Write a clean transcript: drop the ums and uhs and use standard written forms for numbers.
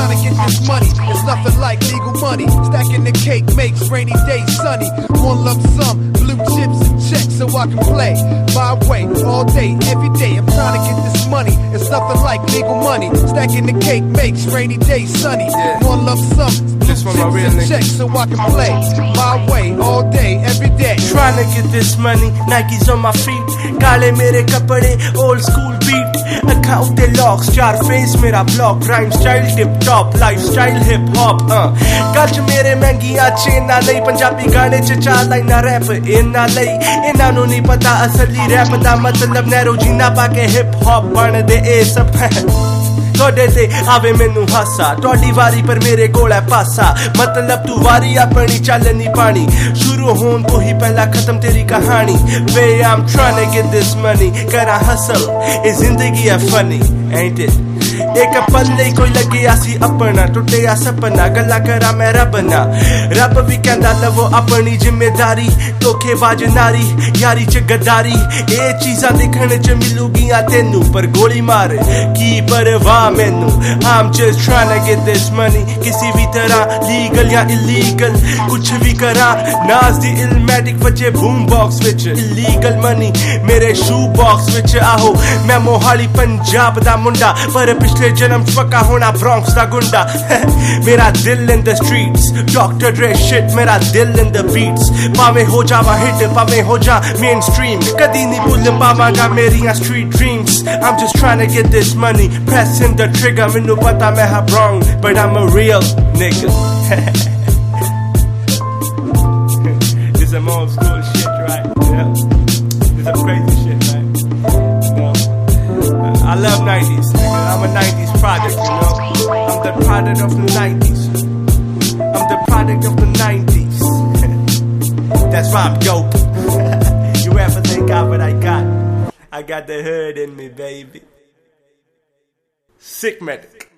trying to get this money. It's nothing like legal money. Stacking the cake makes rainy days sunny. One lump sum, blue chips and checks so I can play my way all day, every day. I'm trying to get this money. It's nothing like legal money. Stacking the cake makes rainy days sunny. One lump sum, blue chips and checks so I can play my way all day, every day. Trying to get this money, Nikes on my feet. काले मेरे कपड़े, old school beat. अखा उते locks, चार face मेरा block. Rhyme style tip top, lifestyle hip hop. गज मेरे महंगियां चेना नहीं. पंजाबी गाने च चार लाइना रैप इन्ना नहीं. इन्ना नू नहीं पता असली रैप दा मतलब. नैरो जीना पाके hip hop बन दे ए सब. थोड़े ते आवे मैनू हासा. थोड़ी वारी पर मेरे कोल है पासा. मतलब तू वारी अपनी चल नहीं पानी. शुरू होन तो ही पहला खत्म तेरी कहानी. वे I'm trying to get this money. करा hustle, ये जिंदगी है funny, ain't it? एक पल नहीं कोई लगे आसी अपना. टुटे आ सपना, गल्ला करा मैं रब ना. रब भी कहंदा लवो अपनी जिम्मेदारी. धोखेबाज नारी, यारी च गद्दारी. ये चीज़ां देखने च मिलूगियां तेनू. पर गोली मार की परवाह मैनू. I'm just trying to get this money. किसी भी तरह लीगल या इलीगल कुछ भी करा. नाज दी इलमैटिक बचे बूम बॉक्स विच. इलीगल मनी मेरे शू बॉक्स विच. आहो मैं मोहाली पंजाब दा मुंडा. पर पिछले जन्म पक्का होना ब्रॉन्क्स दा गुंडा. मेरा दिल in the streets, Dr. Dre shit. मेरा दिल in the beats. पावे हो जावा हिट, पावे हो जा mainstream. कदी नहीं भूल पावांगा मेरियां street dreams. I'm just trying to get this money, pressing the trigger. मैनू पता मैं हा wrong, but I'm a real nigga. This some old school shit, right? Yeah. This some crazy shit, man. I love 90s, nigga. I'm a 90s product, you know. I'm the product of the 90s. I'm the product of the 90s. That's why I'm dope. You ever think I what I got? I got the hood in me, baby. Sick medic.